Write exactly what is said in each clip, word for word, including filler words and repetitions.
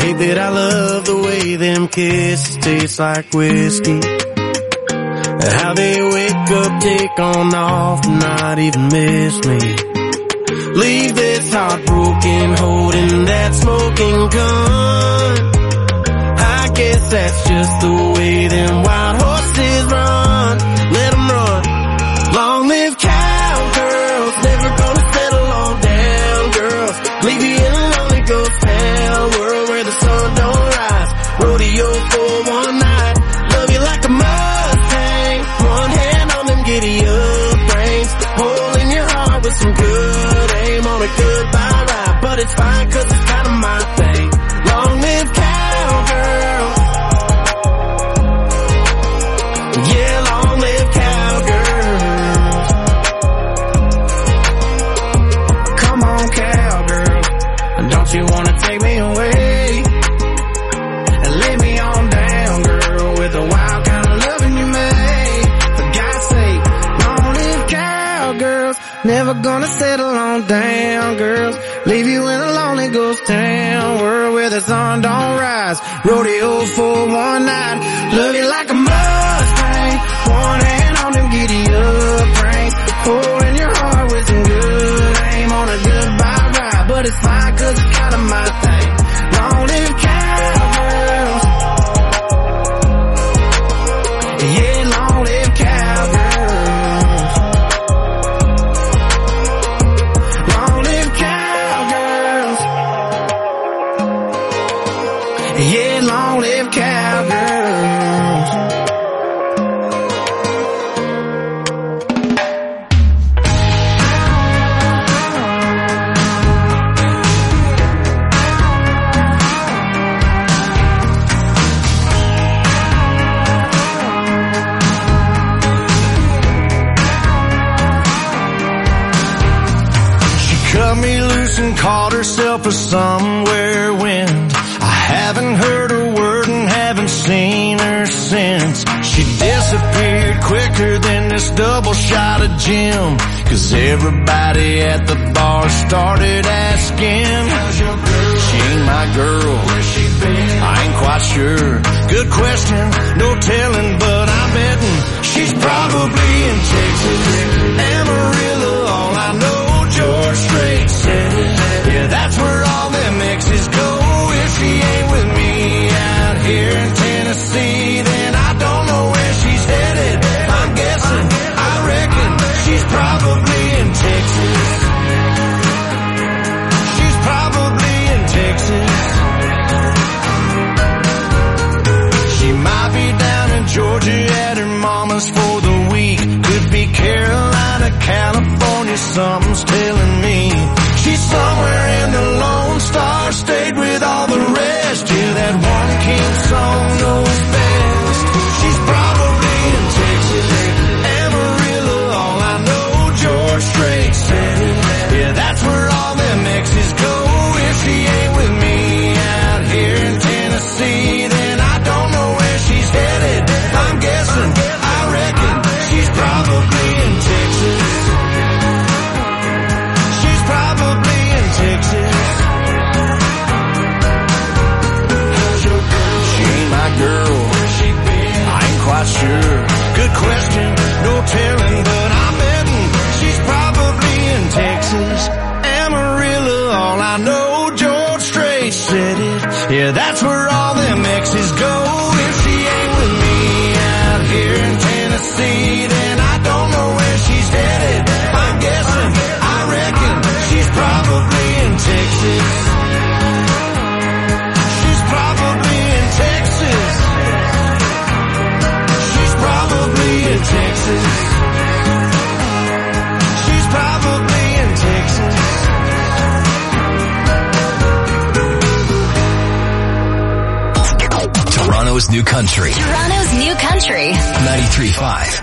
hate that I love the way them kisses taste like whiskey. How they wake up, take on off, not even miss me. Leave this heartbroken, holding that smoking gun. I guess that's just the way them wild horses run. Let them run. Long live cowgirls, never gonna settle on down girls. Leave you in a lonely ghost town, world where the sun don't rise. Rodeo for one night, love you like a Mustang. One hand on them giddy up brains, hole in your heart with some good aim on a goodbye ride. But it's fine cause it's kinda my thing. Long live cowgirls. Yeah, long live cowgirls. Come on, cowgirls, don't you wanna take me away and lay me on down, girl, with the wild kind of loving you made. For God's sake, long live cowgirls, never gonna settle on down, girls. Leave you in a lonely ghost town, world where the sun don't rise. Rodeo for one night, love you like a Mustang. One hand on them giddy up brains, holding your heart with some good aim on a goodbye ride. But it's fine cause it's kinda my thing. Long live cowgirls. Yeah, long live cowgirls. Long live cowgirls. Yeah, long live cowgirls. Cut me loose and called herself a somewhere wind. I haven't heard a word and haven't seen her since. She disappeared quicker than this double shot of gin. Cause everybody at the bar started asking, how's your girl? She ain't my girl. Where's she been? I ain't quite sure. Good question, no telling, but I'm betting she's probably in Texas. Amarillo, all I know, George Strait said it. Yeah, that's where all them exes go. If she ain't with me out here in Tennessee, then I don't know where she's headed. I'm guessing, I reckon she's probably in Texas. She's probably in Texas. She might be down in Georgia at her mama's for the week. Could be Carolina, California, something's telling me. She's somewhere in the Lone Star State with all the rest. Yeah, that one king song knows best. She's probably in Texas. Amarillo, all I know, George Strait said it. Yeah, that's where all them exes go. If she ain't with me out here in Tennessee, then I don't know where she's headed. I'm guessing, I reckon she's probably in Texas. She's probably in Texas. How's your girl? She ain't my girl. Where's she been? I ain't quite sure. Good question, no telling, but I'm betting she's probably in Texas. Amarillo, all I know, George Strait said it. Yeah, that's where all them exes go. If she ain't with me out here in Tennessee, then I don't know where she's headed. I'm guessing, I reckon she's probably in Texas. She's probably in Texas. She's probably in Texas. She's probably in Texas. Toronto's new country. Toronto's new country. ninety-three point five.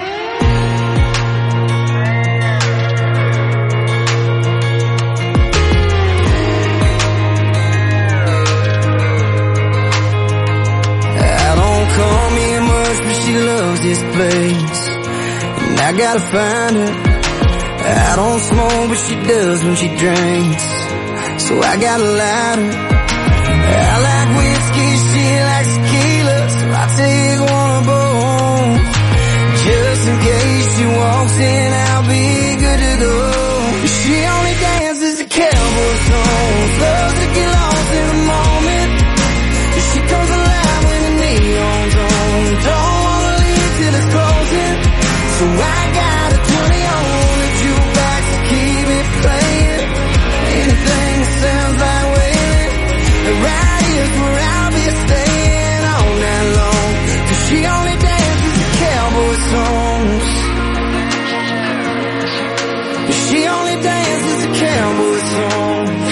I don't come here much, but she loves this place, and I gotta find her. I don't smoke, but she does when she drinks, so I got a lighter. I like whiskey, she likes tequila, so I take one of both. Just in case she walks in, I'll be good to go. She only dances to cowboy songs, loves to get lost in the moment. She comes alive when the neon's on, don't wanna leave till it's closing. So I got a twenty on the jukebox to keep it playing. Anything that sounds like wailing, right here's where I'll be staying all night long. Cause she only dances to cowboy songs. She only dances to cowboy songs.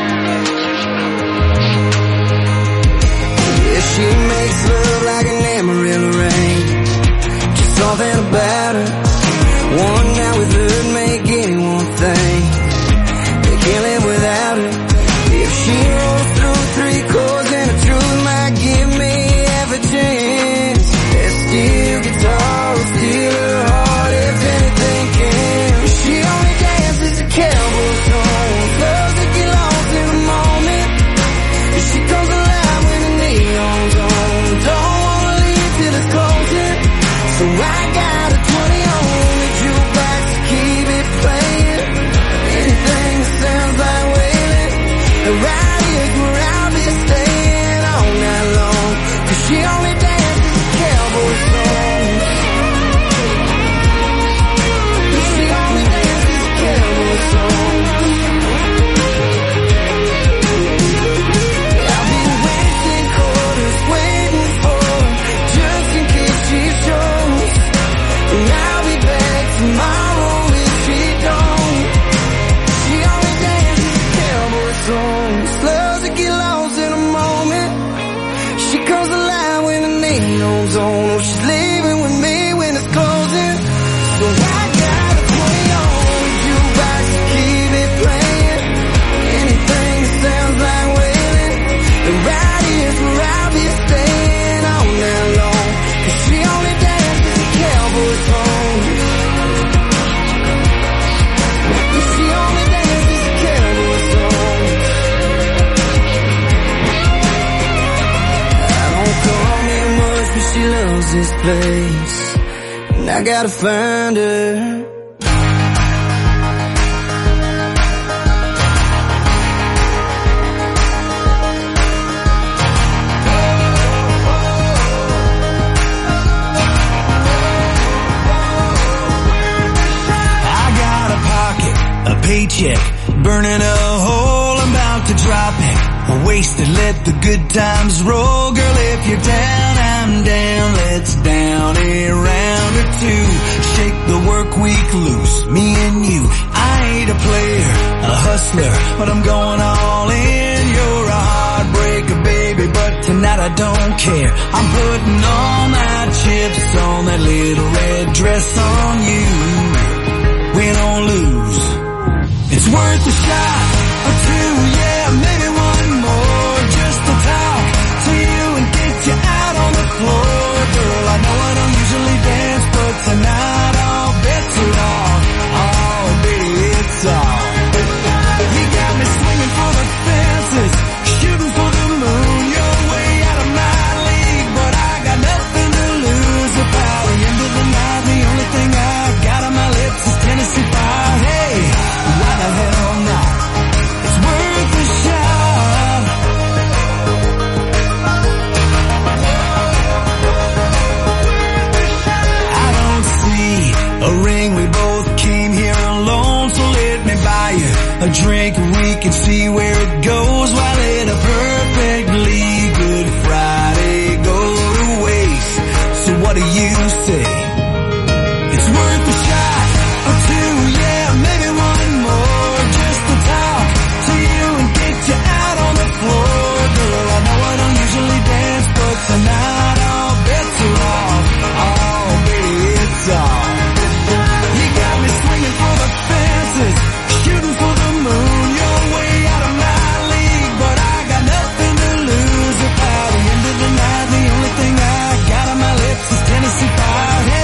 Yeah, she makes love like an Amarillo rain. Just something about her. One night with her make anyone think they can't live without her. If she rolls through three chords and the truth might give me half a chance. That steel guitar will steal her heart if anything can. She only dances to cowboy songs, loves to get lost in the moment. She comes alive when the neon's on, don't wanna leave till it's closing. So I got a twenty on the jukebox to keep it playing. Anything that sounds like wailing, right here's where I'll be staying all night long. Cause she only dances to cowboy songs. She only dances to cowboy songs. I've been wasting quarters waiting for her, just in case she shows. And I'll be back tomorrow if she don't. She only dances to cowboy songs, loves to get lost in a moment. She comes alive when the neon's on. Oh, she's leaving with me when it's closing. So I got a twenty on the jukebox to keep it playing. Anything that sounds like wailing, and right here's where I'll be staying all night long. Cause she only dances to cowboy songs. She only dances to cowboy songs. I don't come here much, but she loves this place, and I gotta find her. I got a pocket, a paycheck, burning a hole, I'm about to drop it. Wasted, let the good times roll. Girl, if you're down, I'm down. Let's down a round or two. Shake the work week loose, me and you. I ain't a player, a hustler, but I'm going all in. You're a heartbreaker, baby, but tonight I don't care. I'm putting all my chips on that little red dress on you. Win or lose, it's worth a shot or two, yeah, maybe one more, just to talk to you and get you out on the floor. Girl, I know I don't usually dance, but tonight all bets are off. Oh, baby, it's off. You got me swinging for the fences, shooting for the moon. You're way out of my league, but I got nothing to lose. If by the end of the night, the only thing I've got on my lips is Tennessee Fire. Hey, why the hell not? It's worth a shot. I don't see a ring, we both came here alone, so let me buy you a drink and we can see where it goes. Why let a perfectly good Friday go to waste? So what do you say? It's worth a shot or two, yeah, maybe one more, just to talk to you and get you out on the floor. Girl, I know I don't usually dance, but tonight all bets are off. Oh, baby, it's off. You got me swinging for the fences, shooting for the moon. You're way out of my league, but I got nothing to lose. If by the end of the night, the only thing I got on my lips is Tennessee Fire. Hey,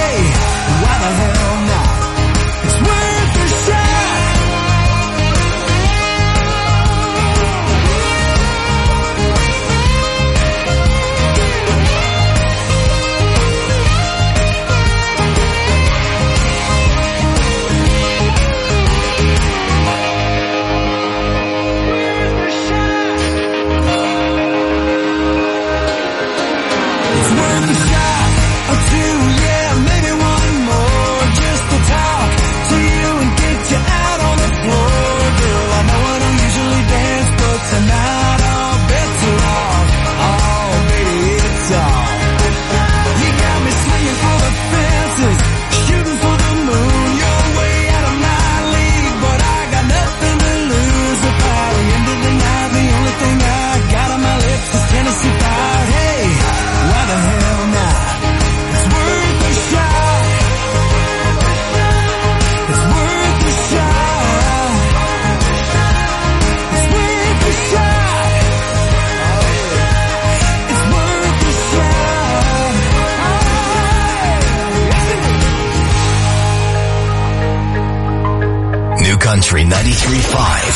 Country ninety-three point five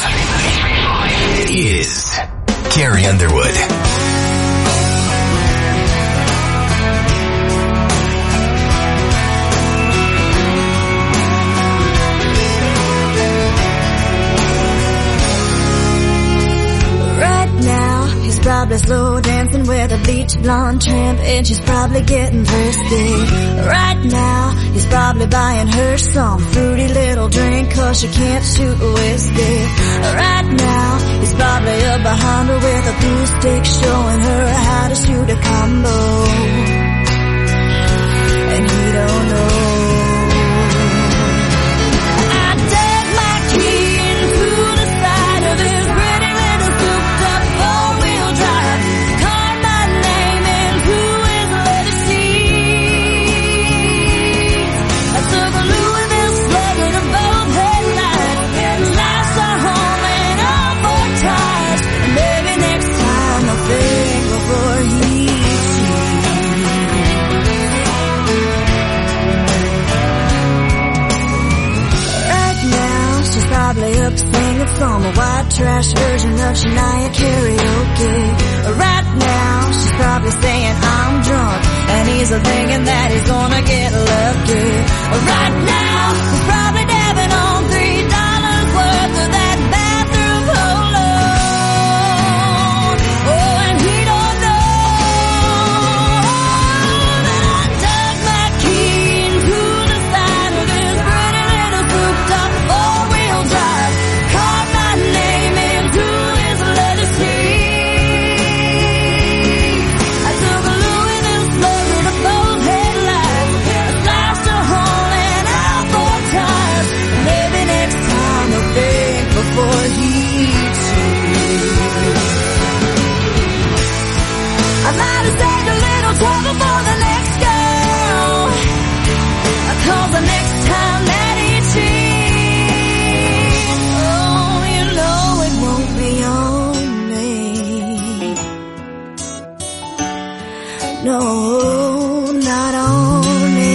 is Carrie Underwood. Probably slow dancing with a bleach blonde tramp, and she's probably getting thirsty. Right now, he's probably buying her some fruity little drink, cause she can't shoot whiskey. Right now, he's probably up behind her with a glue stick, showing her how to shoot a combo. And he don't know. I dug my key into the side of his pretty little souped up four-wheel drive, carved my name into his leather seats. I took a Louisville Slugger to both headlights, slashed our home and all four tires. And maybe next time I'll think before he probably up singing from a white trash version of Shania karaoke. Right now, she's probably saying I'm drunk, and he's thinking that he's gonna get lucky. Right now, he's probably dabbing on three dollars worth of that bathroom polo. Oh, and he don't know that I dug my key into the side of his pretty little souped up four-wheel drive, carved my name into his leather seat. I took a Louisville Slugger to both headlights, slashed a hole and out four tires. Maybe next time I'll think before he cheats. I might have saved a little trouble for the next girl, cause the next time that he cheats, oh, you know it won't be on me. No, not on me.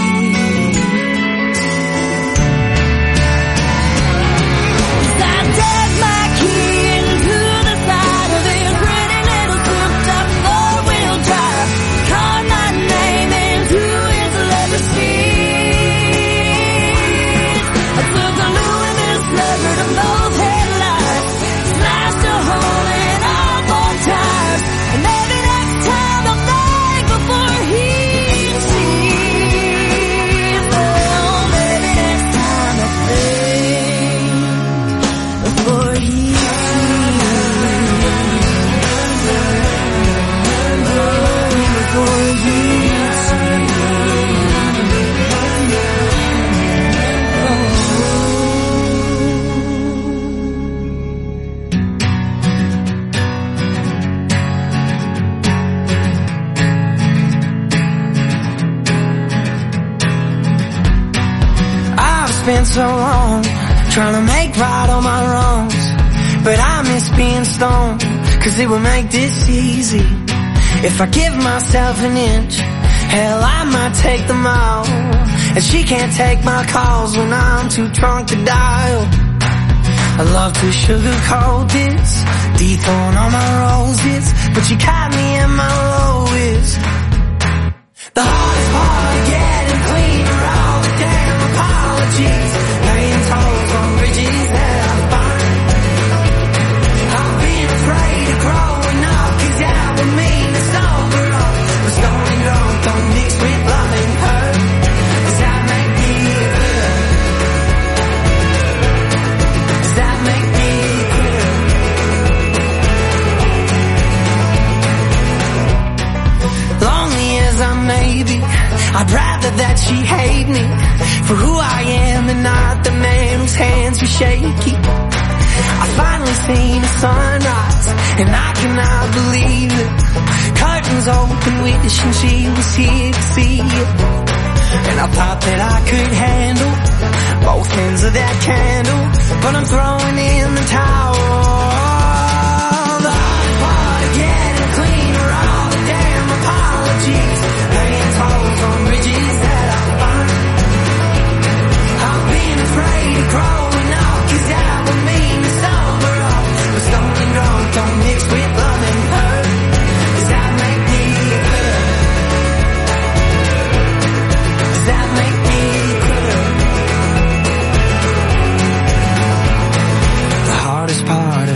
I dug my key into the side of his pretty little souped up four-wheel drive, carved my name into his leather seat. I took a Louisville Slugger to both headlights, slashed a hole in all four tires. And maybe next time I'll think before he cheats. Oh, maybe next time I'll think before he I've spent so long trying to make right all my wrongs, but I miss being stoned, cause it would make this easy. If I give myself an inch, hell, I might take them all. And she can't take my calls when I'm too drunk to dial. I love to sugarcoat this, dethorn all my roses, but you caught me in my lowest. The hardest part of getting clean are all the damn apologies, laying tolls on bridges that I find. I've been afraid of growing up, cause that would mean to sober up. But stony drunk don't mix with loving her. Does that make me good? Does that make me good? Lonely as I may be, I'd rather that she hate me for who I am and not the man whose hands were shaky. I finally seen the sunrise, and I cannot believe it. Curtains open, wishing she was here to see it. And I thought that I could handle both ends of that candle, but I'm throwing in the towel. The hard part of getting clean are all the damn apologies, laying tolls on bridges that I find. I've been afraid of growing up, cause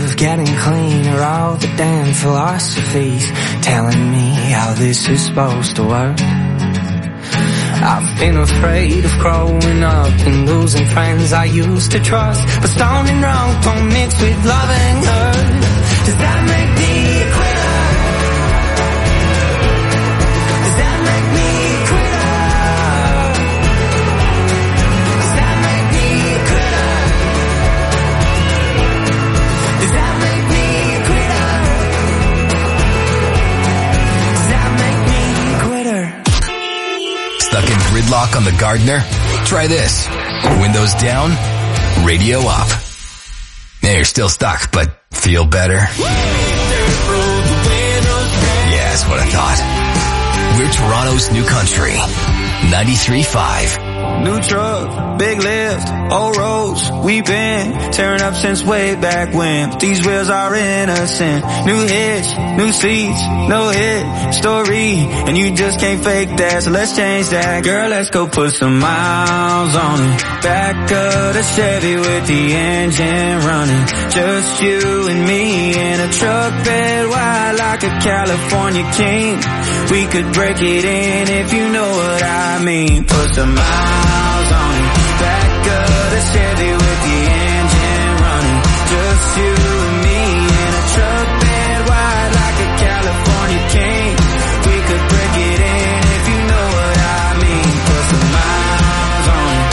of getting cleaner, all the damn philosophies telling me how this is supposed to work. I've been afraid of growing up and losing friends I used to trust, but stone and wrong don't mix with loving hurt. Does that make me a quitter? Does that make me a quitter? Does that make me a quitter? Does that make me a quitter? Does that make me a quitter? Stuck in gridlock on the Gardner? Try this. Windows down, radio up. Yeah, you're still stuck, but feel better? Yeah, that's what I thought. We're Toronto's new country. ninety-three point five. New truck, big lift, old roads, we've been tearing up since way back when. But these wheels are innocent. New hitch, new seats, no hit story, and you just can't fake that, so let's change that. Girl, let's go put some miles on it. Back of the Chevy with the engine running. Just you and me in a truck bed wide like a California king. We could break it in if you know what I mean. Put some miles on it. Back of the Chevy with the engine running. Just you and me in a truck bed wide like a California king. We could break it in if you know what I mean. Put some miles on it.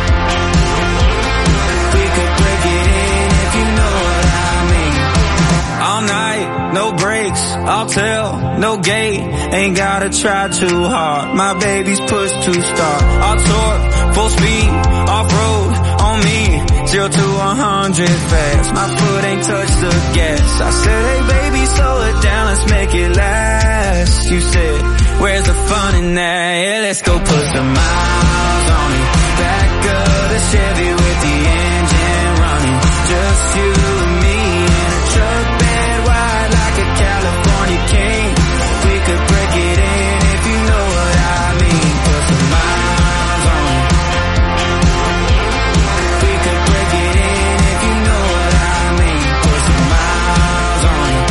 We could break it in if you know what I mean. All night, no brakes, I'll tell, no gate. Ain't gotta try too hard. My baby's push to start. I'll torque, full speed, off-road, on me. Zero to a hundred fast. My foot ain't touched the gas. I said, hey baby, slow it down, let's make it last. You said, where's the fun in that? Yeah, let's go put some miles on it. Back of the Chevy with the engine running. Just you and me in a truck bed wide like a California king. We could break it in if you know what I mean. Put some miles on it. We could break it in if you know what I mean. Put some miles on it.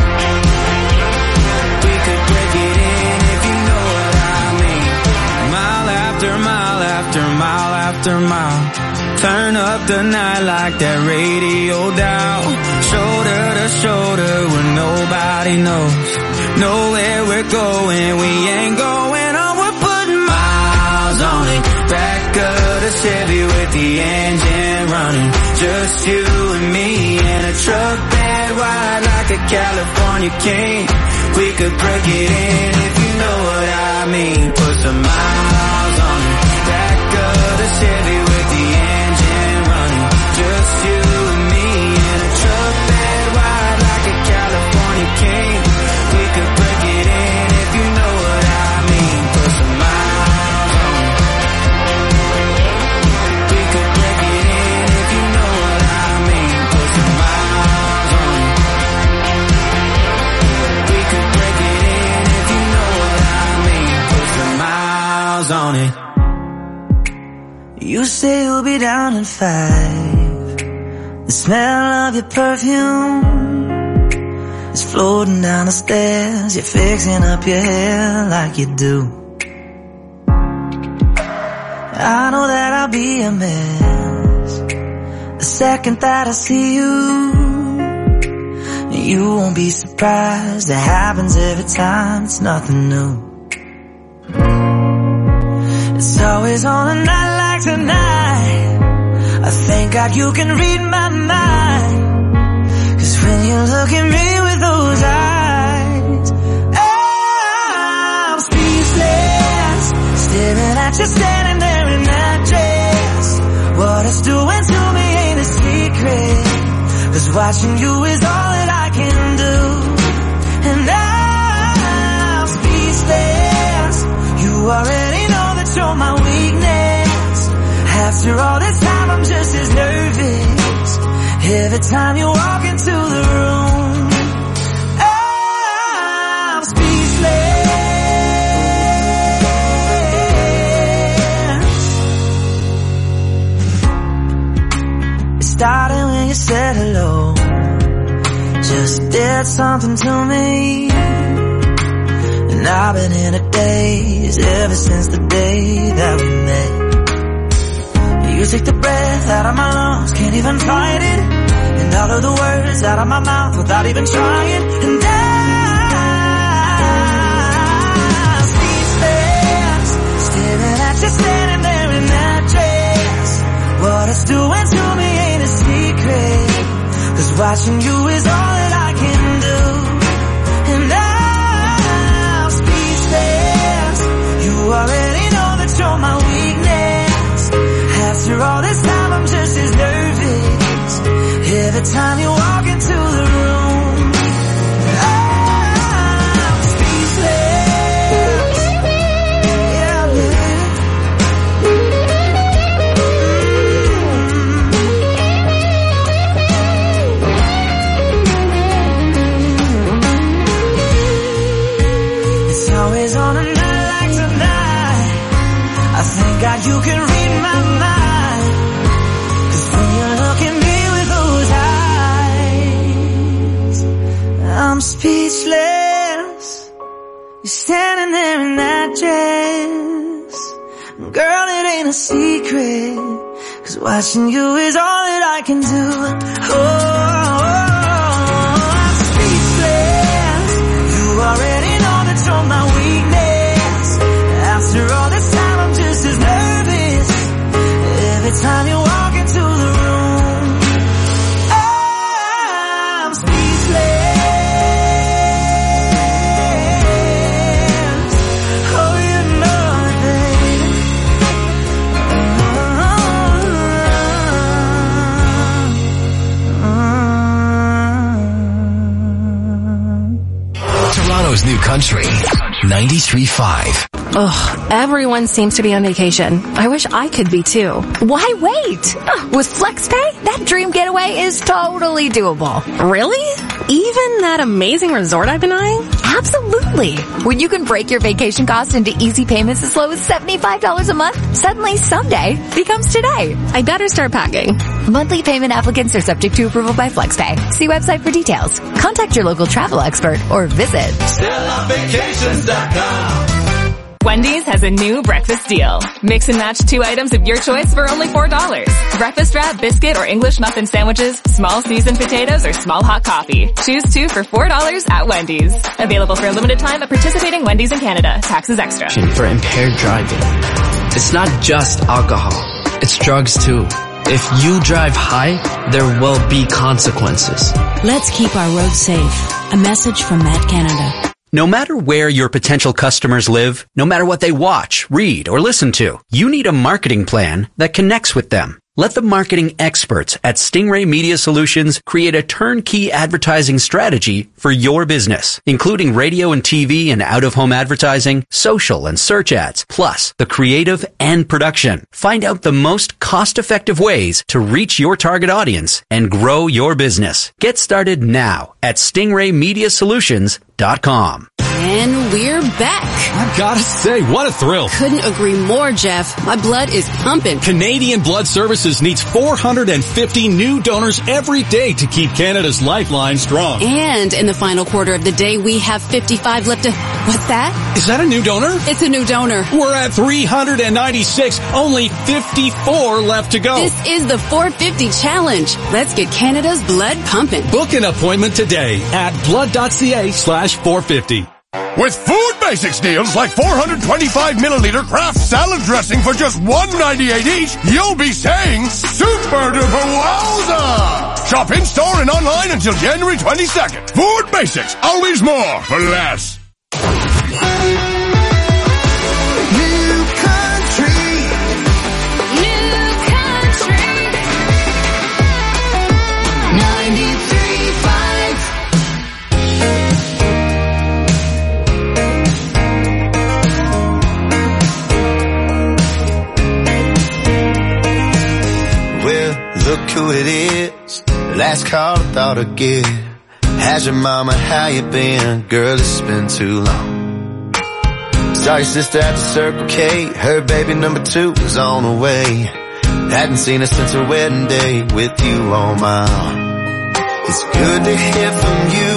We could break it in if you know what I mean. Mile after mile after mile after mile. Turn up the night like that radio dial. Shoulder to shoulder where nobody knows. Know where we're going, we ain't going on, we're putting miles on it. Back of the Chevy with the engine running. Just you and me in a truck bed wide like a California king. We could break it in if you know what I mean. Put some miles on it. Back of the Chevy with the engine running. Just you and me in a truck bed wide like a California king. We could break it in if you know what I mean. Put some miles on it. We could break it in if you know what I mean. Put some miles on it. We could break it in if you know what I mean. Put some miles on it. You say you'll be down in five. The smell of your perfume is floating down the stairs. You're fixing up your hair like you do. I know that I'll be a mess the second that I see you. You won't be surprised, it happens every time, it's nothing new. It's always on a night like tonight. I thank God you can read my mind. Cause when you look at me with those eyes, I'm speechless. Staring at you standing there in that dress. What it's doing to me ain't a secret. Cause watching you is all that I can do. And I'm speechless. You already know that you're my weakness. After all this time I'm just as nervous. Every time you walk into the room, I'm speechless. It started when you said hello. just did something to me. And I've been in a daze ever since the day that we met. You take the breath out of my lungs, can't even fight it. And all of the words out of my mouth without even trying. And I'm speechless, staring at you standing there in that dress. What it's doing to me ain't a secret, 'cause watching you is all that I can do. And I'm speechless, you already know that you're my weakness. After all this time I'm just as nervous every time you walk into the room. I'm speechless. Yeah, yeah. It's always on a night like tonight, I thank God you can read my mind. I'm speechless. You're standing there in that dress. Girl, it ain't a secret, 'cause watching you is all that I can do. Oh, I'm speechless. You already know that you're my weakness. After all this time, I'm just as nervous every time you walk into the room. I'm speechless. Toronto's new country, ninety-three point five. Ugh, everyone seems to be on vacation. I wish I could be too. Why wait? With FlexPay, that dream getaway is totally doable. Really? Even that amazing resort I've been eyeing? Absolutely. When you can break your vacation costs into easy payments as low as seventy-five dollars a month, suddenly someday becomes today. I better start packing. Monthly payment applicants are subject to approval by FlexPay. See website for details. Contact your local travel expert or visit Stella Vacations dot com. Wendy's has a new breakfast deal. Mix and match two items of your choice for only four dollars. Breakfast wrap, biscuit, or English muffin sandwiches, small seasoned potatoes, or small hot coffee. Choose two for four dollars at Wendy's. Available for a limited time at participating Wendy's in Canada. Taxes extra. For impaired driving. It's not just alcohol. It's drugs too. If you drive high, there will be consequences. Let's keep our roads safe. A message from Met Canada. No matter where your potential customers live, no matter what they watch, read, or listen to, you need a marketing plan that connects with them. Let the marketing experts at Stingray Media Solutions create a turnkey advertising strategy for your business, including radio and T V and out-of-home advertising, social and search ads, plus the creative and production. Find out the most cost-effective ways to reach your target audience and grow your business. Get started now at stingray media solutions dot com. And we're back. I gotta say, what a thrill. Couldn't agree more, Jeff. My blood is pumping. Canadian Blood Services needs four hundred fifty new donors every day to keep Canada's lifeline strong. And in the final quarter of the day, we have fifty-five left to... What's that? Is that a new donor? It's a new donor. We're at three hundred ninety-six, only fifty-four left to go. This is the four fifty challenge. Let's get Canada's blood pumping. Book an appointment today at blood.ca slash 450. With Food Basics deals like four hundred twenty-five milliliter Kraft salad dressing for just one ninety-eight each, you'll be saying super duper wowza! Shop in store and online until January twenty-second. Food Basics, always more for less. Look who it is, last call I thought I'd get. How's your mama, how you been? Girl, it's been too long. Saw your sister at the Circle K, her baby number two was on the way. Hadn't seen her since her wedding day with you on my arm. It's good to hear from you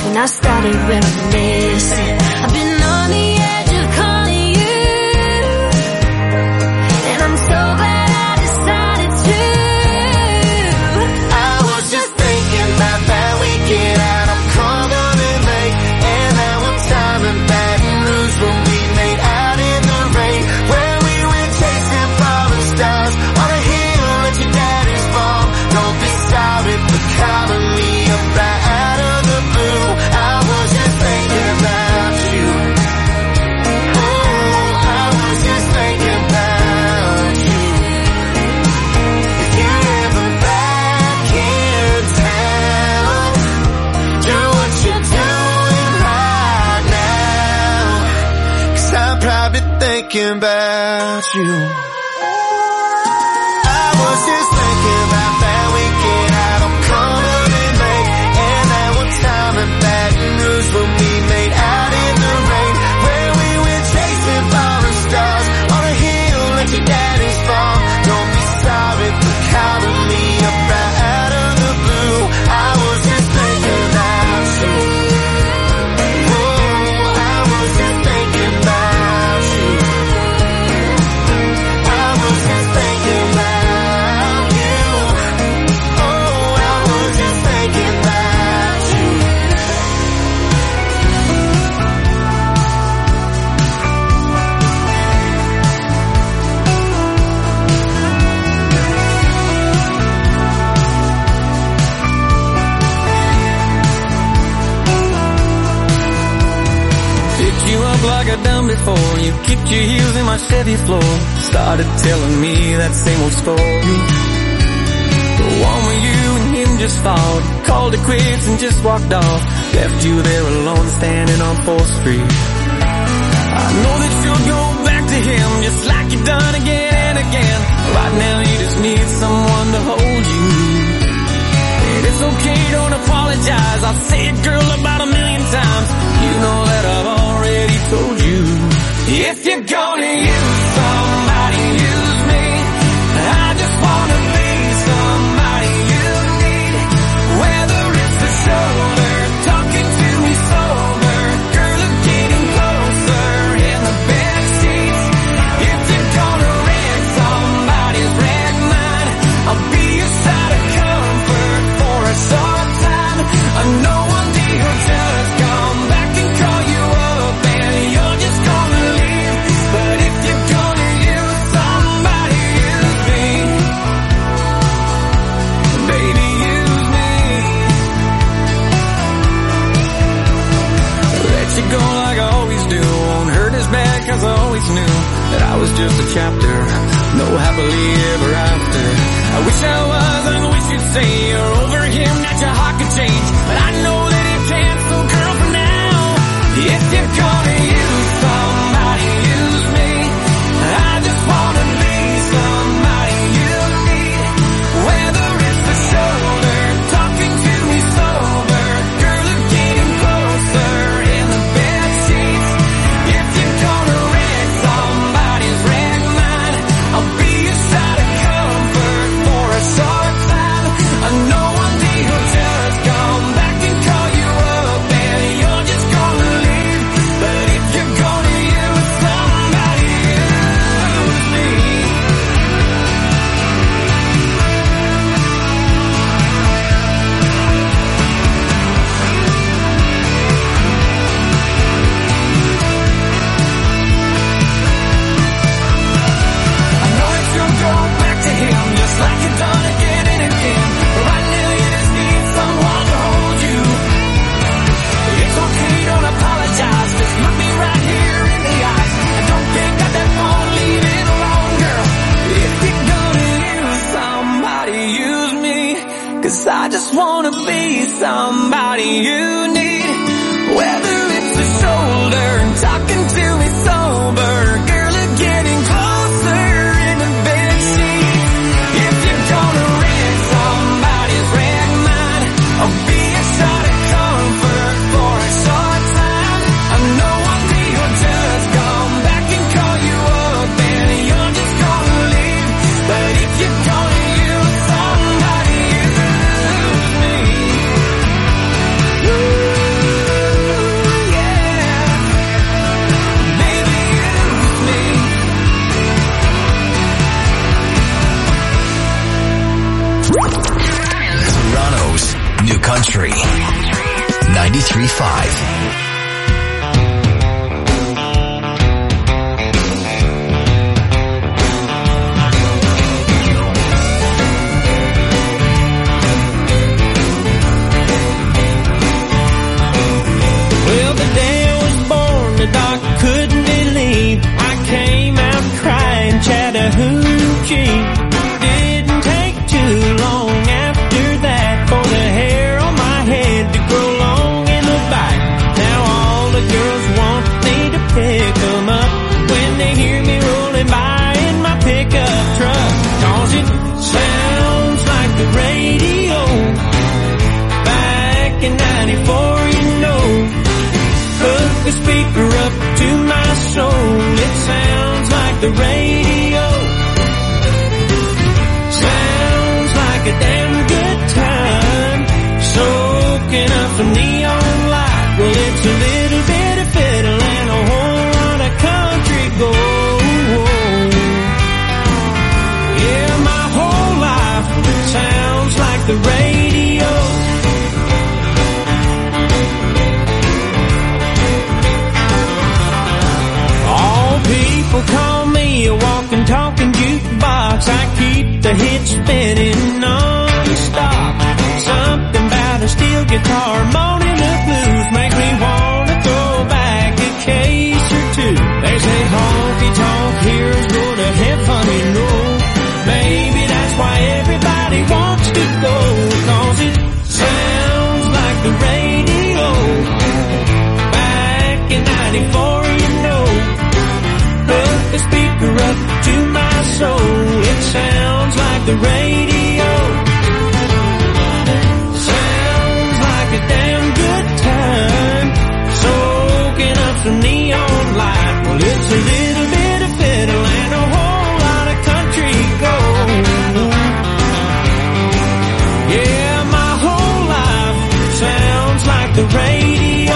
and I started reminiscing. I've been on the edge of calling you, and I'm so glad I decided to. I was just thinking about that weekend out, I'm coming in late, and now I'm timing back news when we made out in the rain, where we went chasing falling stars on a hill at your daddy's farm. Don't be sorry for calling me up right out of the blue. I was just thinking about you. Oh, I was just thinking about you. If you're ever back in town, do what you're doing right now, 'cause I'm probably thinking about you. I was just thinking about that weekend out, I'm coming in late, and now I'm timing back news when we made out in the rain, where we went chasing falling stars on a hill at your daddy's farm. Don't be sorry for calling me up right out of the blue. I was just thinking about you. Oh, I was just thinking about you. I was just thinking about you. Oh, I was just thinking about you. Picked you up like I done before. You kicked your heels in my Chevy floor. Started telling me that same old story. The one where you and him just fought. Called it quits and just walked off. Left you there alone standing on fourth street. I know that you'll go back to him just like you've done again and again. Right now you just need someone to hold you. And it's okay, don't apologize. I'll say it, girl, about a million times. You know that I've already told you. If you're gonna use somebody, use me. I just wanna be somebody you need. Whether it's the shoulder, talking to me sober, girl, I'm getting closer in the bed sheets. If you're gonna wreck somebody's wreck mine, I'll be your side of comfort for a short time. I know one day you'll just come back and call you up, and you're just gonna leave. But if you're gonna use somebody, use me. Baby, use me. Let you go like I always do. Won't hurt as bad 'cause I always knew that I was just a chapter. No happily ever after. I wish I was, I wish you'd say you're over him, that your heart could change. But I know that it can't, so girl, for now, if you're gonna use somebody, use me. I just wanna be somebody you need. Whether it's the shoulder, talking to me sober, girl, I'm getting closer in the bed sheets. If you're gonna wreck somebody's wreck mine, I'll be your side of comfort for a short time. I know one day you'll just come back and call you ninety-three point five. Well, the day I was born, the doctor couldn't believe I came out crying Chattahoochee. Didn't take too long after that for the hair on my head to grow long in the back. Now all the girls want me to pick them up when they hear me rolling by in my pickup truck. Cause it sounds like the radio back in ninety-four, you know. Hook the speaker up to my soul. It sounds like the radio. Sounds like a damn good time. Soaking up some neon light. Well, it's a little bit of fiddle and a whole lot of country gold. Yeah, my whole life sounds like the radio. People call me a walking, talking jukebox. I keep the hits spinning non-stop. Something about a steel guitar moaning the blues makes me wanna throw back a case or two. They say honky tonk heroes go to heaven, you know. Maybe that's why everybody wants to go, cause it sounds like the radio back in ninety-four, you know. Hook the speaker up to my soul. It sounds like the radio. Sounds like a damn good time. Soaking up some neon light. Well, it's a little bit of fiddle and a whole lot of country gold. Yeah, my whole life sounds like the radio.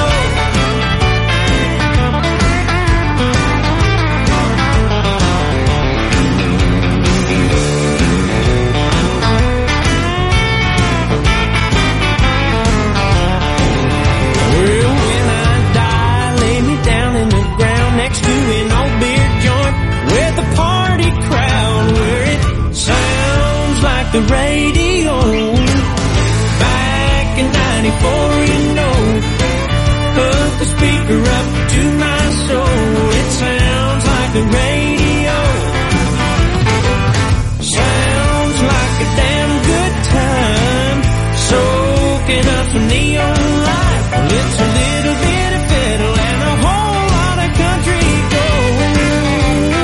The radio back in ninety-four, you know. Hook the speaker up to my soul. It sounds like the radio. Sounds like a damn good time. Soaking up some neon light. Well, it's a little bit of fiddle and a whole lot of country gold.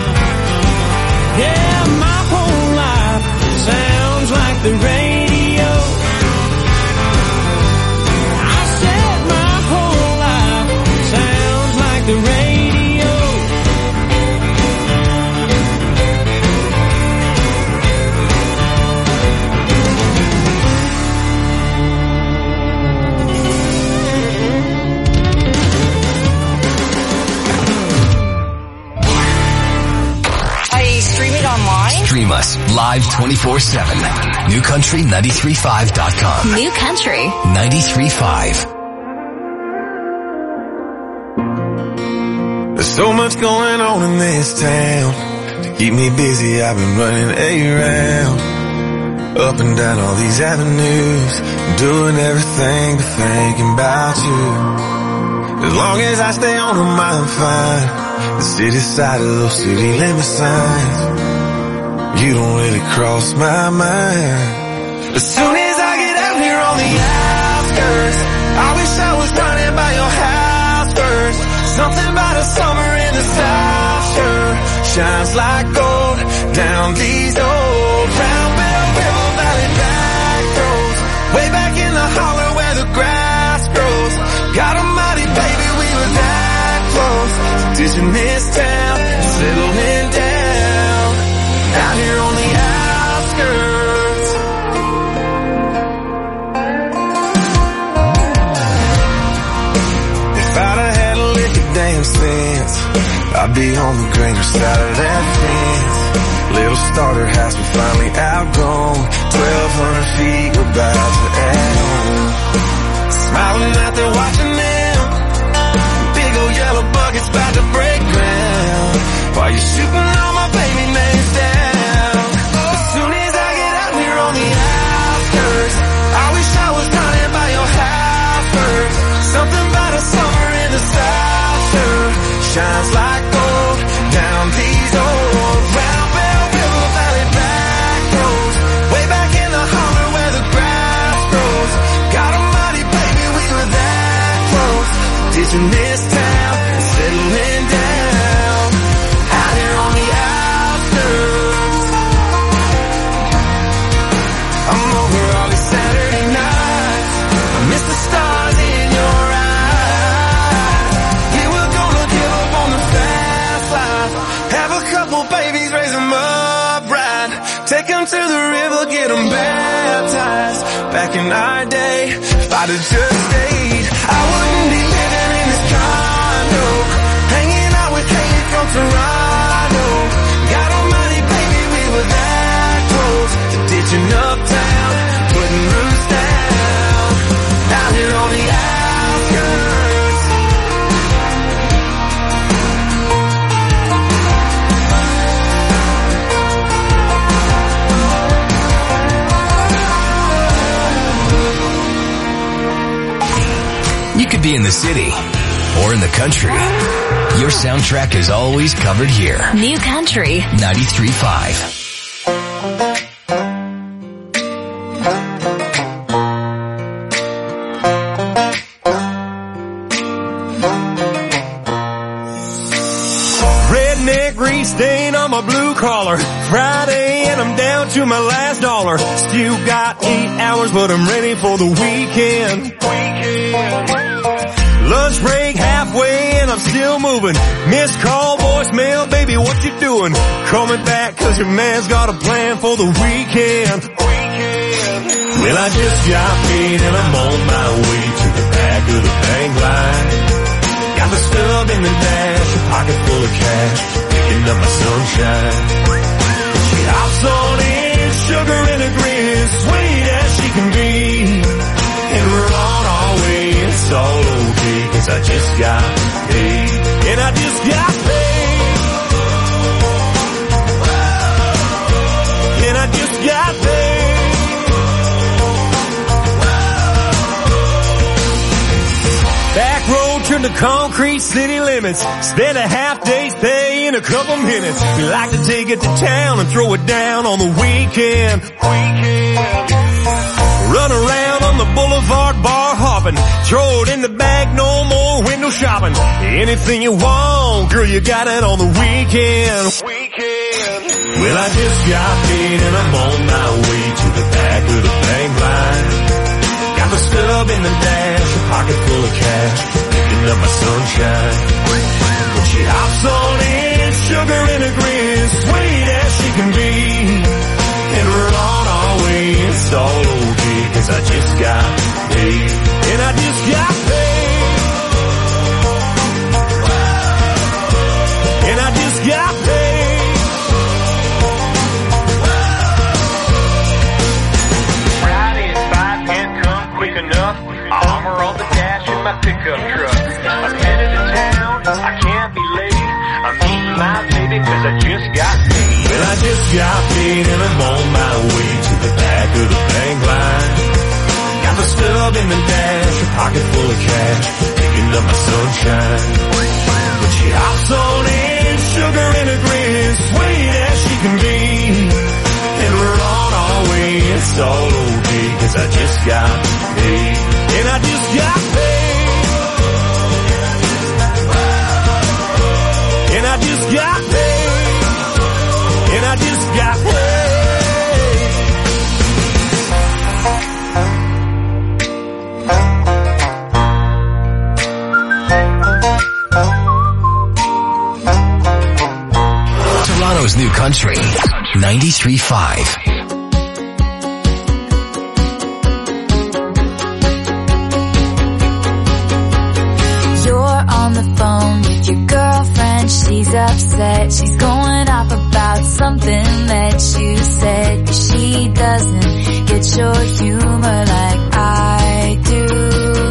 Yeah, my whole life sounds like the radio. I said my whole life sounds like the radio. I stream it online? Stream us live twenty-four seven. New Country ninety-three point five dot com. New Country ninety-three point five. There's so much going on in this town. To keep me busy, I've been running around. Up and down all these avenues. Doing everything but thinking about you. As long as I stay on them, I'm fine. The city side of those city limit signs, you don't really cross my mind. As soon as I get out here on the outskirts, I wish I was running by your house first. Something about a summer in the South sure shines like gold down these old Round Bell River Valley back roads, way back in the holler where the grass grows. God almighty, baby, we were that close. Ditching this town, settling down out here on the outskirts. If I'd have had a lick of damn sense, I'd be on the greener side of that fence. Little starter house, we finally outgrown. Twelve hundred feet, we're about to add on. smiling out there watching them. Big old yellow bucket's about to break ground while you're shooting all my baby names down. As soon as I get out here on the outskirts, I wish I was running by your house first. Something about a summer in the South sure shines like gold down these old round Bell River Valley back roads, way back in the holler where the grass grows. God almighty, baby, we were that close, ditching this town and settling down out here on the outskirts. I'm over all these Saturday nights, I miss the stars in your eyes. Yeah, we're gonna give up on the fast life, have a couple babies, raise them up right, take them to the river, get them baptized. Back in our day, if I'd have just stayed, I wouldn't be living in this condo, hanging out with Katie from Toronto. God almighty, baby, we were that close to ditching uptown, putting roots down out here on the outskirts. You could be in the city or in the country. Your soundtrack is always covered here. New Country ninety-three point five. Redneck grease stain on my blue collar. Friday and I'm down to my last dollar. Still got eight hours, but I'm ready for the weekend. Lunch break halfway and I'm still moving. Missed call, voicemail, baby, what you doing? Call me back cause your man's got a plan for the weekend. Well, I just got paid and I'm on my way to the back of the bank line. Got the stub in the dash, a pocket full of cash, picking up my sunshine. She hops on in, sugar and a grin, sweet as she can be. And we're on our way, it's all okay, cause I just got paid. And I just got paid. And I just got paid. Back road to the concrete city limits. Spend a half day's pay in a couple minutes. We like to take it to town and throw it down on the weekend. Weekend. Run around on the boulevard bar hopping. Throw it in the bag, no more window shopping. Anything you want, girl, you got it on the weekend. Weekend. Well, I just got paid and I'm on my way to the back of the bank line. Got the stub in the dash, a pocket full of cash, picking up my sunshine. When she hops on in, sugar and a grin, sweet as she can be. And we're on our way, it's all okay, cause I just got paid. And I just got paid. And I just got paid. Friday at five can't come quick enough. Armor on the dash in my pickup truck. I'm headed to town, I can't be late. I'm meeting my baby cause I just got paid. Well, I just got paid and I'm on my way to the back of the bank line. Got the stub in the dash, a pocket full of cash, picking up my sunshine. When she hops on in, sugar and a grin, sweet as she can be. And we're on our way, it's all okay, cause I just got paid. And I just got paid. And I just got paid. And I just got paid. Toronto's New Country ninety-three point five. On the phone with your girlfriend, she's upset. She's going off about something that you said. She doesn't get your humor like I do.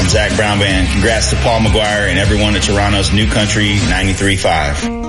from Zach Brown Band. Congrats to Paul McGuire and everyone at Toronto's New Country ninety-three point five.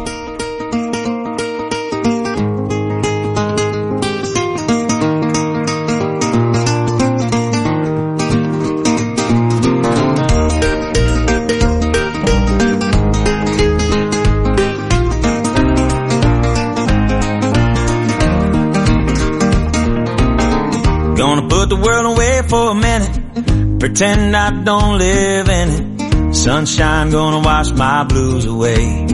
Put the world away for a minute, pretend I don't live in it. Sunshine gonna wash my blues away.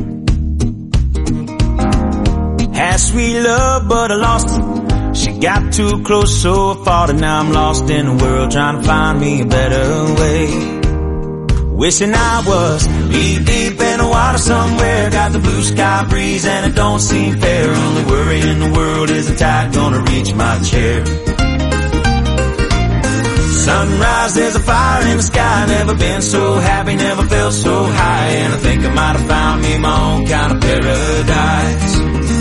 Had sweet love but I lost it. She got too close so I fought it. Now I'm lost in the world trying to find me a better way. Wishing I was deep, deep in the water somewhere. Got the blue sky breeze and it don't seem fair. Only worry in the world is the tide gonna reach my chair. Sunrise, there's a fire in the sky. Never been so happy, never felt so high. And I think I might have found me my own kind of paradise.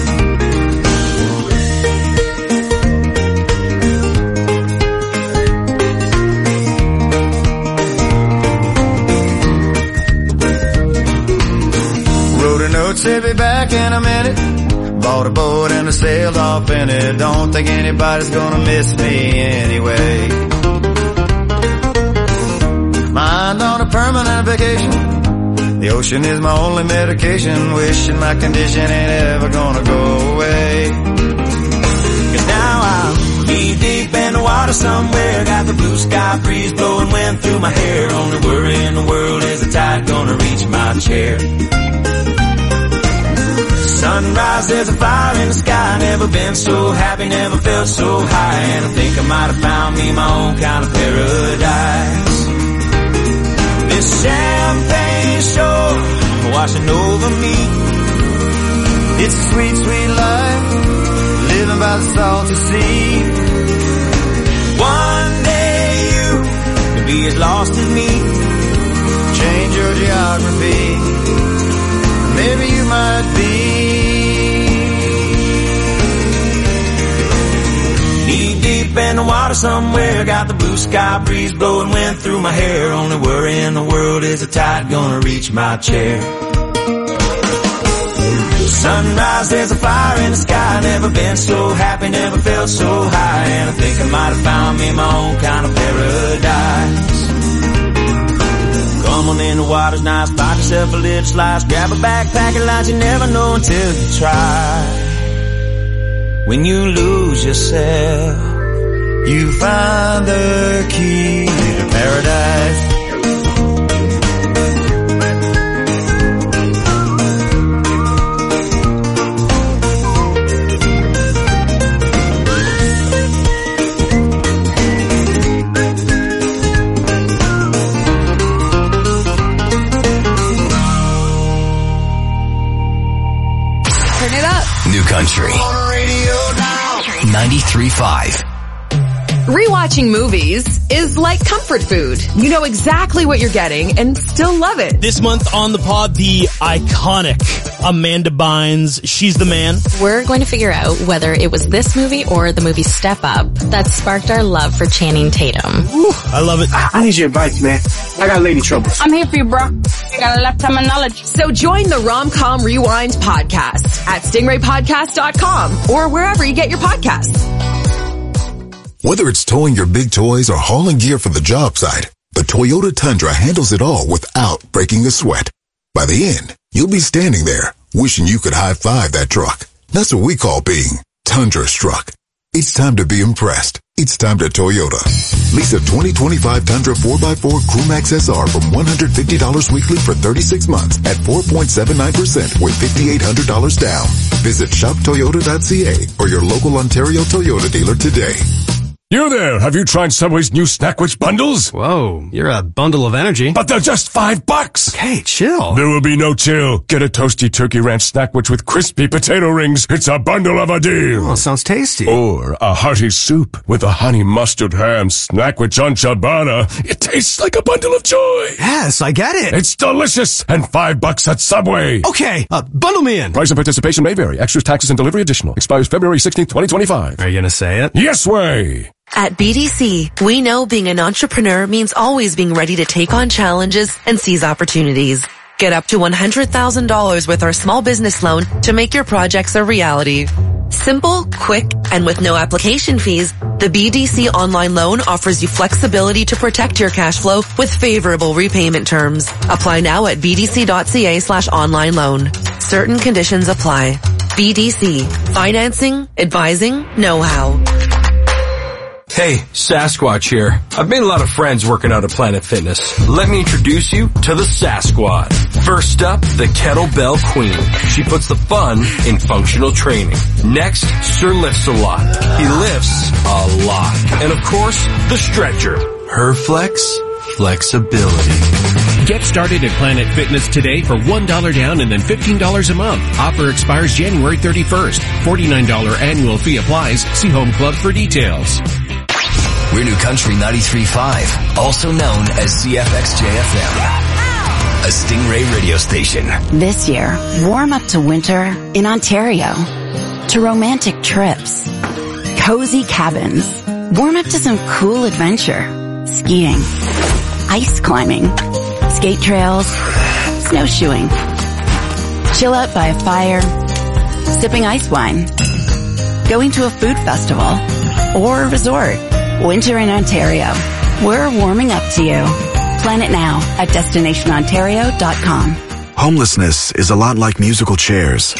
Wrote a note, said be back in a minute. Bought a boat and I sailed off in it. Don't think anybody's gonna miss me anyway. Mind on a permanent vacation. The ocean is my only medication. Wishing my condition ain't ever gonna go away. Cause now I'm deep, deep in the water somewhere. Got the blue sky breeze blowing wind through my hair. Only worry in the world is the tide gonna reach my chair. Sunrise, there's a fire in the sky. Never been so happy, never felt so high. And I think I might have found me my own kind of paradise. This champagne shore washing over me. It's a sweet, sweet life, living by the salty sea. One day you could be as lost as me. Change your geography, maybe you might be. Knee deep in the water somewhere. Got the blue sky breeze blowing wind through my hair. Only worry in the world is the tide gonna reach my chair. Sunrise, there's a fire in the sky. Never been so happy, never felt so high. And I think I might have found me my own kind of paradise. Come on in, the water's nice. Find yourself a little slice. Grab a backpack and lunch. You never know until you try. When you lose yourself, you find the key to paradise. Turn it up. New Country ninety-three point five. Rewatching movies is like comfort food. You know exactly what you're getting and still love it. This month on the pod, the iconic Amanda Bynes, She's the Man. We're going to figure out whether it was this movie or the movie Step Up that sparked our love for Channing Tatum. Ooh, I love it. I need your advice, man. I got lady troubles. I'm here for you, bro. I got a lifetime of knowledge. So join the Rom-Com Rewind podcast at stingray podcast dot com or wherever you get your podcasts. Whether it's towing your big toys or hauling gear for the job site, the Toyota Tundra handles it all without breaking a sweat. By the end, you'll be standing there wishing you could high-five that truck. That's what we call being Tundra-struck. It's time to be impressed. It's time to Toyota. Lease a twenty twenty-five Tundra four by four Crewmax S R from one hundred fifty dollars weekly for thirty-six months at four point seven nine percent with five thousand eight hundred dollars down. Visit shop toyota dot c a or your local Ontario Toyota dealer today. You there, have you tried Subway's new Snackwich bundles? Whoa, you're a bundle of energy. But they're just five bucks. Okay, chill. There will be no chill. Get a toasty turkey ranch Snackwich with crispy potato rings. It's a bundle of a deal. Oh, sounds tasty. Or a hearty soup with a honey mustard ham Snackwich on ciabatta. It tastes like a bundle of joy. Yes, I get it. It's delicious and five bucks at Subway. Okay, uh, bundle me in. Price and participation may vary. Extras, taxes, and delivery additional. Expires February sixteenth, twenty twenty-five. Are you gonna say it? Yes way. At B D C, we know being an entrepreneur means always being ready to take on challenges and seize opportunities. Get up to one hundred thousand dollars with our small business loan to make your projects a reality. Simple, quick, and with no application fees, the B D C online loan offers you flexibility to protect your cash flow with favorable repayment terms. Apply now at bdc.ca slash online loan. Certain conditions apply. B D C. Financing, advising, know-how. Hey, Sasquatch here. I've made a lot of friends working out at Planet Fitness. Let me introduce you to the Sasquad. First up, the Kettlebell Queen. She puts the fun in functional training. Next, Sir Lifts a Lot. He lifts a lot. And of course, the Stretcher. Her flex, flexibility. Get started at Planet Fitness today for one dollar down and then fifteen dollars a month. Offer expires January thirty-first. forty-nine dollars annual fee applies. See Home Club for details. We're New Country ninety-three point five, also known as C F X J F M, a Stingray radio station. This year, warm up to winter in Ontario, to romantic trips, cozy cabins, warm up to some cool adventure, skiing, ice climbing, skate trails, snowshoeing, chill out by a fire, sipping ice wine, going to a food festival, or a resort. Winter in Ontario. We're warming up to you. Plan it now at destination ontario dot com. Homelessness is a lot like musical chairs.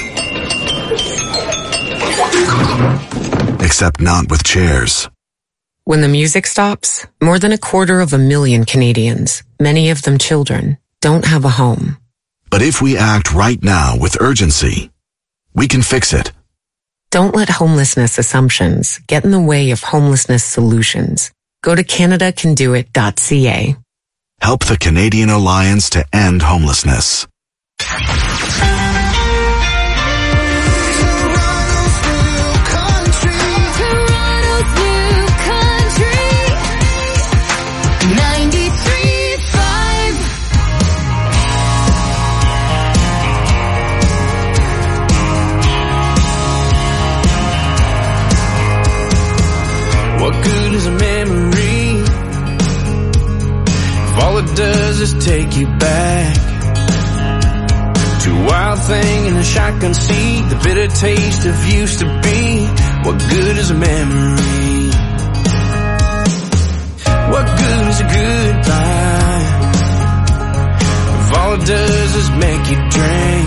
Except not with chairs. When the music stops, more than a quarter of a million Canadians, many of them children, don't have a home. But if we act right now with urgency, we can fix it. Don't let homelessness assumptions get in the way of homelessness solutions. Go to canada can do it dot c a. Help the Canadian Alliance to end homelessness. What good is a memory if all it does is take you back to a wild thing in a shotgun seat, the bitter taste of used to be? What good is a memory? What good is a goodbye if all it does is make you drink?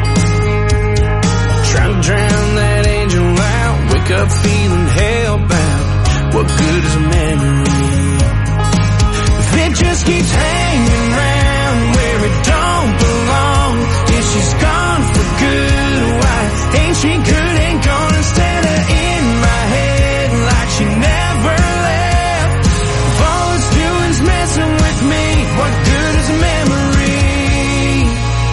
Try to drown that angel out, wake up feeling hellbound. What good is a memory if it just keeps hanging around where it don't belong? If she's gone for good, why ain't she good and gone instead of in my head like she never left? If all it's doing's messing with me, what good is a memory?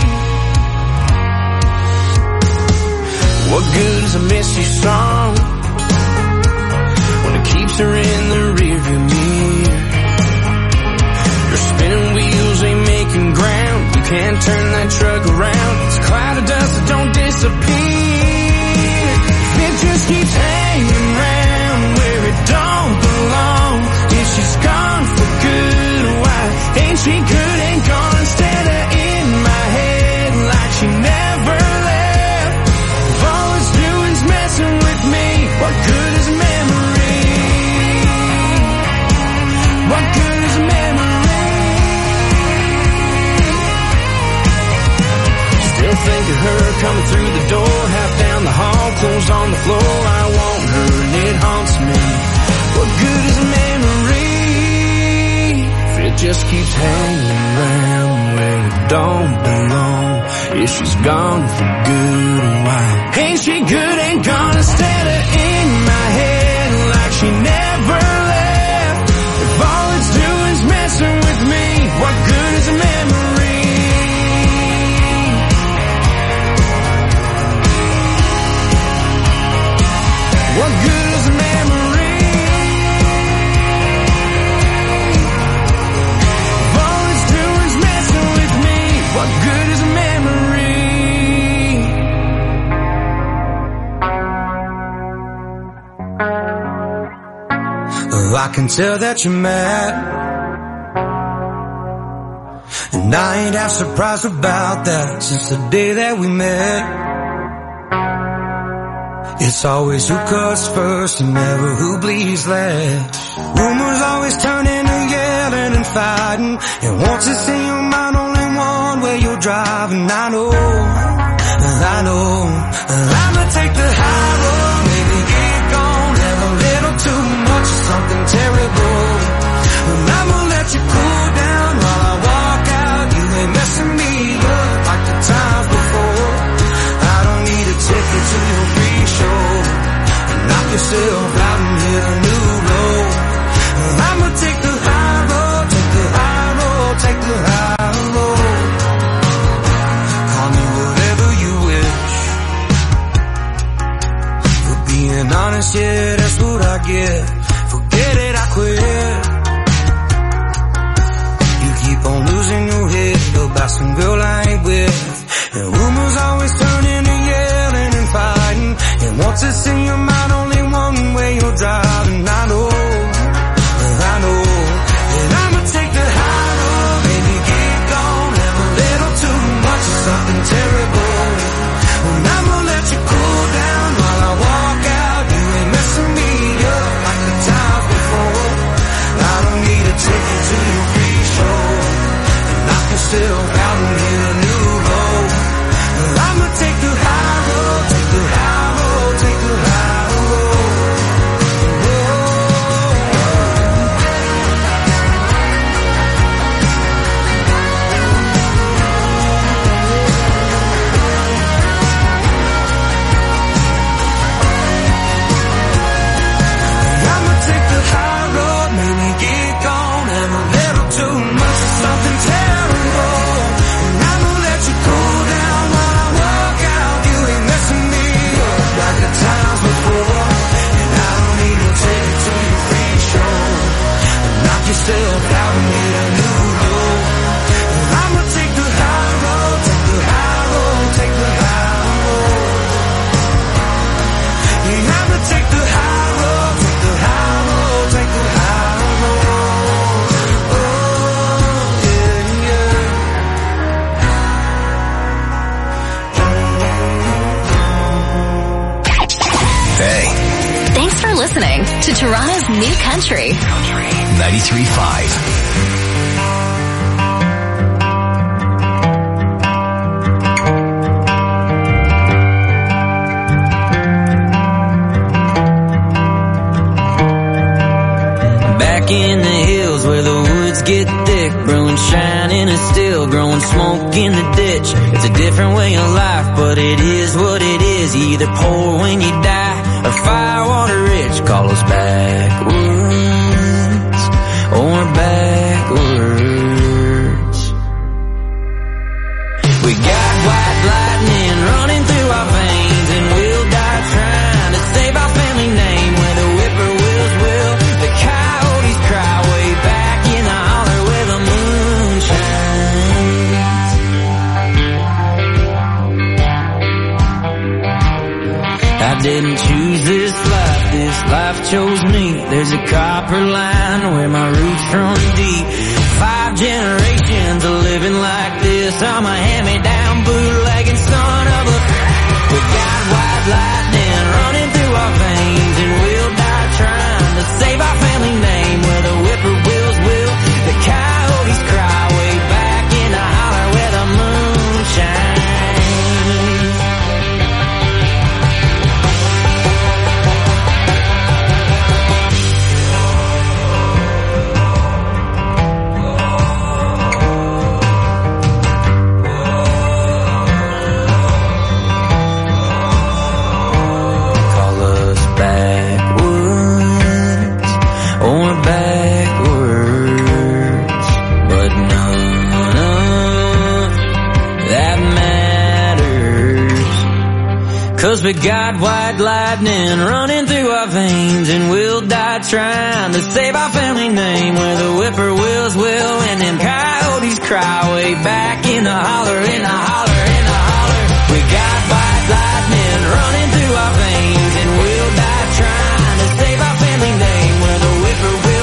What good is a misty song when it keeps her in the rearview mirror? Your spinning wheels ain't making ground. You can't turn that truck around. It's a cloud of dust that don't disappear. It just keeps hanging around where it don't belong. If she's gone for good, why ain't she good and gone instead of in my head like she never left? If all it's doing's messing with me, what good is a memory? What good is a memory? Still think of her coming through the door, half down the hall, clothes on the floor. I want her and it haunts me. What good is a memory if it just keeps hanging around where it don't belong? If she's gone for good, why ain't she good and gone instead of in my head like she never left? If all it's doing's messing with me, what good is a memory? What good is a memory? If all it's doing's messing with me, what good is a memory? I can tell that you're mad, and I ain't half surprised about that since the day that we met. It's always who cuts first and never who bleeds last. Rumors always turn into yelling and fighting, and once it's in your mind only one way you're driving. I know, I know, I'ma take the high road, maybe get gone, have a little too much of something terrible, and I'ma let you cool down while I walk out. You ain't messing me up like the times before. I don't need a ticket to your free show, knock yourself out and hit a new road. I'ma take the high road, take the high road, take the high road. Call me whatever you wish. For being honest, yeah, that's what I get. Forget it, I quit. You keep on losing your head about some girl I ain't with, and rumors always turn into yelling and fighting, and once it's in your mind only one way you're driving. I know, I know, and I'ma take the high road, baby, get gone, have a little too much of something terrible, and I'ma let you cool down while I walk out. You ain't messing me up like the times before. I don't need a ticket to your free show, and knock yourself out and hit a new road. I'ma take the high road, take the high road, take the high road. I'ma take the high road, maybe get gone, have a little too much of something terrible, and I'ma let you cool down while I walk out. You ain't messing me up like the times before, and I don't need no ticket to your free show, and knock yourself out and hit a new road. And I'ma take the high road, take the high road, take the high road. Yeah, I'ma take the high road, take the high road, take the high road. Oh, yeah, yeah. Hey. Thanks for listening to Toronto's New Country. ninety-three point five. Back in the hills where the woods get thick, brewing shining and still growing smoke in the ditch. It's a different way of life, but it is what it is. You either poor when you die or firewater rich. Call us backwoods or backwards. We got white lightning running through our veins, and we'll die trying to save our family name. Where the whippoorwills will, the coyotes cry way back in the holler where the moon shines. I didn't choose this life, this life chose me. There's a copper line where my roots run deep. Five generations of living like this. I'm a hand-me-down bootlegging son of a... We got white lightning running through our veins, and we'll die trying to save our family name. Where the whippoorwills will, the coyotes cry way back in the holler where the moon shines. Cause we got white lightning running through our veins, and we'll die trying to save our family name. Where the whippoorwills will and them coyotes cry way back in the holler, in the holler, in the holler. We got white lightning running through our veins, and we'll die trying to save our family name. Where the whippoorwills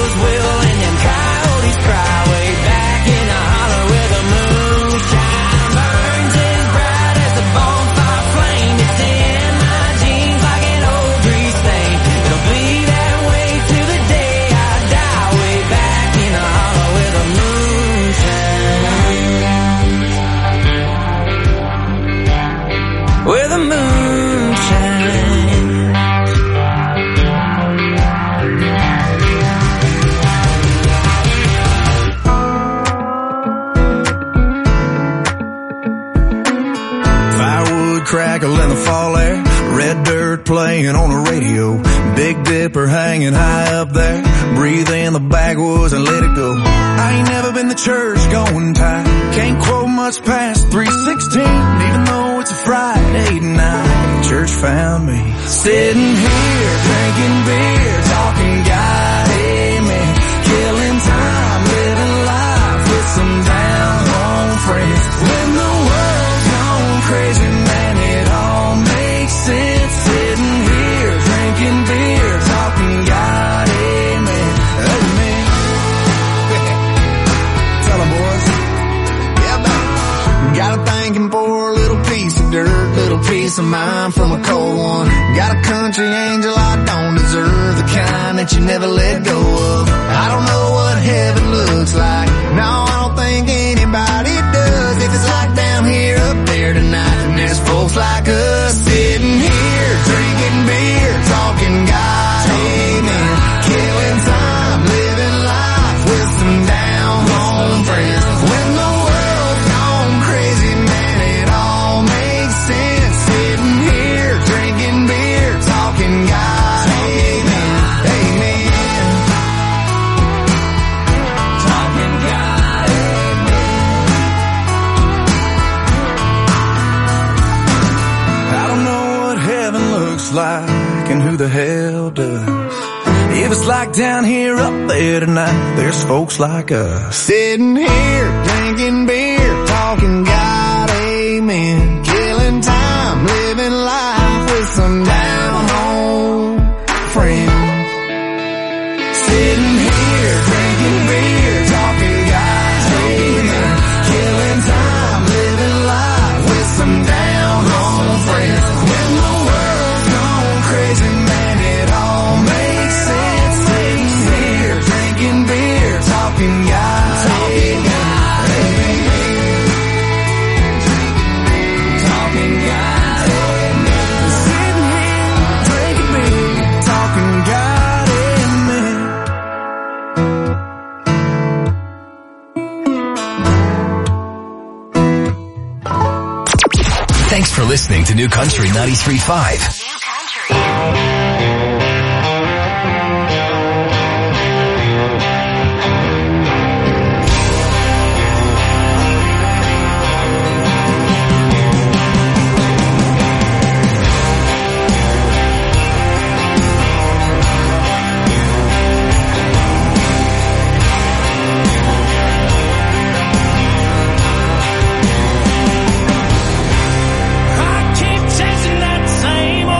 singing on the radio. Big Dipper hanging high up there. Breathe in the backwoods and let it go. I ain't never been to church going tight. Can't quote much past three sixteen. Even though it's a Friday night, church found me sitting here drinking beer, talking God, amen. Killing time, living life with some down home friends. When the world's gone crazy, man, it all makes sense. Sitting here drinking beer, talking God, amen. Amen. Tell them, boys. Yeah, man. Got a thanking for a little piece of dirt, little piece of mind from a cold one. Got a country angel I don't deserve, the kind that you never let go of. I don't know what heaven looks like. No, I don't think anybody does. If it's like down here, up there tonight, then there's folks like us sitting here drinking beer, talking God, amen. Killing time, living life with some down home friends. When the world's gone crazy, man, it all makes sense. Sitting here drinking beer, talking God, amen. Amen. Talking God, amen. I don't know what heaven looks like and who the hell does. If it's like down here, up there tonight, there's folks like us sitting here drinking beer, talking God, amen. Killing time, living life with some down home friends. Sitting here drinking beer, talking God, amen. Killing time, living life with some down home friends. When the world's gone crazy, man, it all makes sense. Sitting here drinking beer, talking God, talking God, amen. Talking God, amen. Sitting here drinking beer, talking God, amen. Thanks for listening to New Country ninety-three point five. I keep chasing that same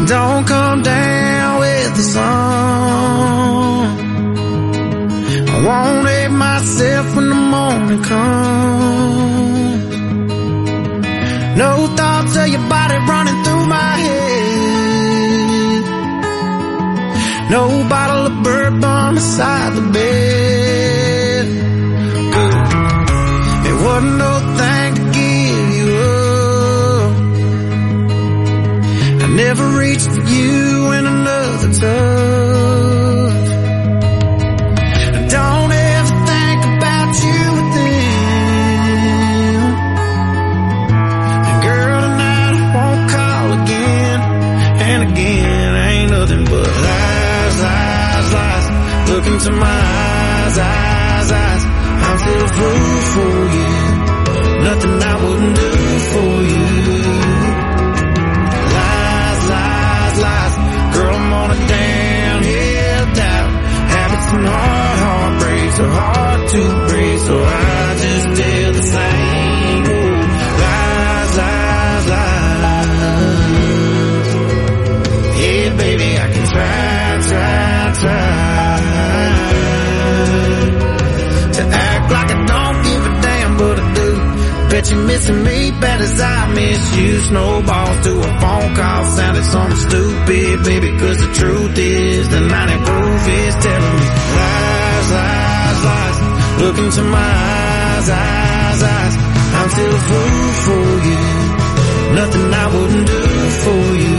Don't come down with the sun. I won't hate myself when the morning comes. No thoughts of your body running through my head. No bottle of bourbon beside the bed. Good. It wasn't no thing to give you up. I never reached for you in another touch. I don't ever think about you within. And girl, tonight I won't call again. And again, ain't nothing but lies, lies, lies. Look into my eyes, eyes, eyes. I'm still a fool for you. Nothing I wouldn't do for you. Lies, lies, lies. Girl, I'm on a downhill doubt. Habits and hard heartbreaks are hard to break, so I just tell the same. Ooh, lies, lies, lies. Yeah, baby, I can try, try, try to act like I don't give a damn, but I do. Bet you're missing me bad as I miss you. Snowballs to a phone call sounded something stupid, baby, cause the truth is the ninety proof is telling me lies, lies, lies. Look into my eyes, eyes, eyes. I'm still a fool for you. Nothing I wouldn't do for you.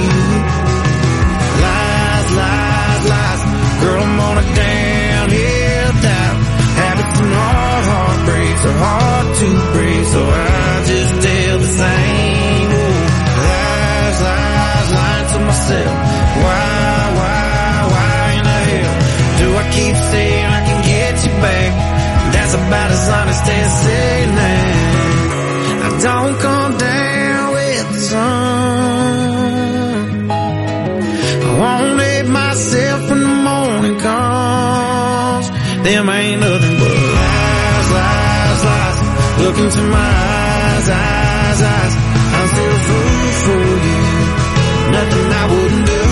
Lies, lies, lies. Girl, I'm on a downhill doubt. Habits and hard heartbreaks are hard to break, so I just tell the same. Ooh, lies, lies, lying to myself. Why, why, why in the hell do I keep saying I can get you back? That's about as honest as saying that. I don't come down with the sun. I won't hate myself when the morning comes. Them ain't nothing but lies, lies, lies. Look into my eyes, eyes, eyes. I'm still a fool for you. Nothing I wouldn't do